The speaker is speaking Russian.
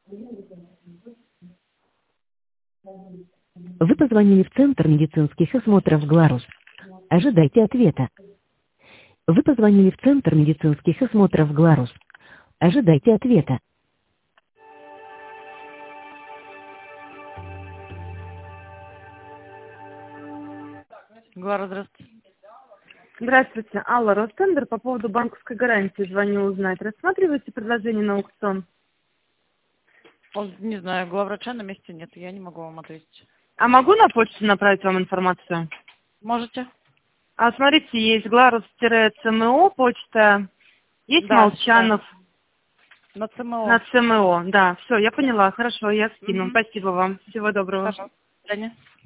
Вы позвонили в Центр медицинских осмотров «Гларус». Ожидайте ответа. Вы позвонили в Центр медицинских осмотров «Гларус». Ожидайте ответа. Глара, здравствуйте. Здравствуйте. Алла, Ростендер, по поводу банковской гарантии звоню узнать. Рассматриваете предложение на аукцион? Он, не знаю, главврача на месте нет, я не могу вам ответить. А могу на почту направить вам информацию? Можете? А смотрите, есть Гларус-ЦМО почта, есть Да, Молчанов на ЦМО. на ЦМО. Да, все, я поняла. Хорошо, я скину. Мгм. Спасибо вам. Всего доброго. Хорошо. До свидания.